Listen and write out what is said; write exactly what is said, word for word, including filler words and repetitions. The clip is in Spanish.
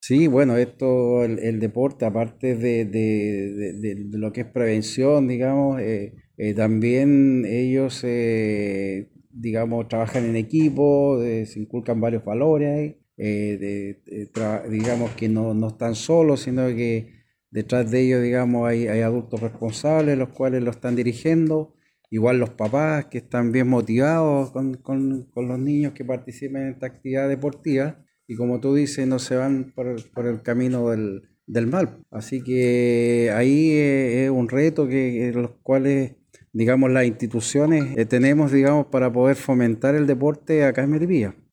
Sí, bueno, esto, el, el deporte, aparte de, de- de- de- de lo que es prevención, digamos, eh, eh, también ellos, eh, digamos, trabajan en equipo, eh, se inculcan varios valores, ahí, eh, de- de tra- digamos que no, no están solos, sino que detrás de ellos, digamos, hay, hay adultos responsables, los cuales lo están dirigiendo, igual los papás que están bien motivados con, con con los niños que participen en esta actividad deportiva y como tú dices, no se van por, el- por el camino del, del mal. Así que ahí eh, es un reto que, que los cuales, digamos, las instituciones eh, tenemos, digamos, para poder fomentar el deporte acá en Melipilla.